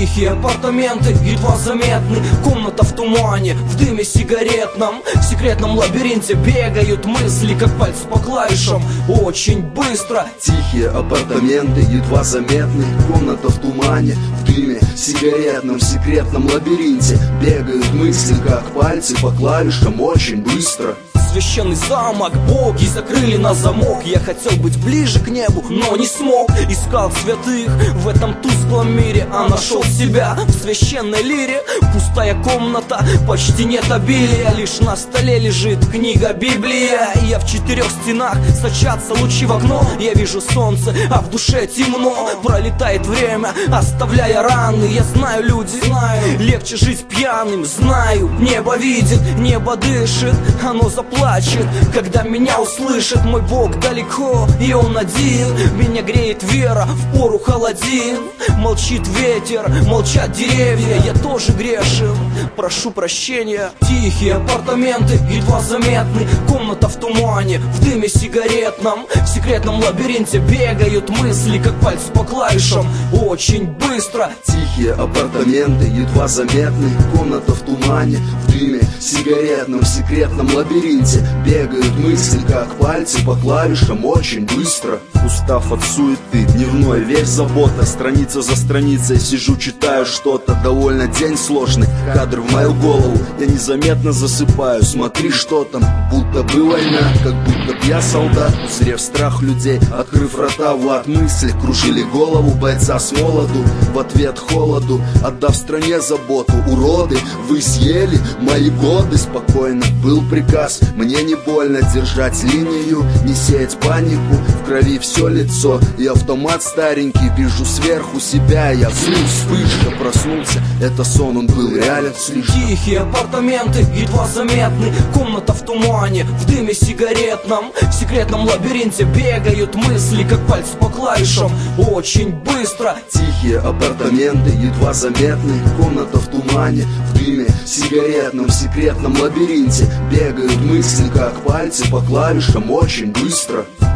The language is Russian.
Тихие апартаменты, едва заметны. Комната в тумане, в дыме сигаретном. В секретном лабиринте бегают мысли, как пальцы по клавишам, очень быстро. Тихие апартаменты, едва заметны. Комната в тумане, в дыме сигаретном. В секретном лабиринте бегают мысли, как пальцы по клавишам, очень быстро. Священный замок, боги закрыли на замок. Я хотел быть ближе к небу, но не смог. Искал святых в этом тусклом мире, а нашел себя в священной лире. Пустая комната, почти нет обилия, лишь на столе лежит книга Библия. И я в 4 стенах, сочатся лучи в окно. Я вижу солнце, а в душе темно. Пролетает время, оставляя раны. Я знаю, люди, легче жить пьяным. Знаю, небо видит, небо дышит, оно заплачет, когда меня услышит. Мой Бог далеко, и Он один. Меня греет вера, в пору холодин. Молчит ветер, молчат деревья. Я тоже грешен, прошу прощения. Тихие апартаменты, едва заметны. Комната в тумане, в дыме сигаретном. В секретном лабиринте бегают мысли, как пальцы по клавишам, очень быстро. Тихие апартаменты, едва заметны. Комната в тумане, в дыме сигаретном. В секретном лабиринте бегают мысли, как пальцы по клавишам, очень быстро. Устав от суеты, дневной весь забота. Страница за страницей сижу, читаю что-то. Довольно день сложный, кадр в мою голову. Я незаметно засыпаю, смотри, что там. Будто бы война, как будто б я солдат. Узрев страх людей, открыв рота в ад, мысли кружили голову бойца с молоду. В ответ холоду, отдав стране заботу. Уроды, вы съели мои годы. Спокойно был приказ, мне не больно держать линию, не сеять панику. В крови все лицо и автомат старенький. Вижу сверху себя, я взрыв, вспышка. Проснулся, это сон, он был реален слишком. Тихие апартаменты, едва заметны. Комната в тумане, в дыме сигаретном. В секретном лабиринте бегают мысли, как пальцы по клавишам, очень быстро. Тихие апартаменты, едва заметны. Комната в тумане, в дыме сигаретном. В секретном лабиринте бегают мысли, как пальцы по клавишам, очень быстро.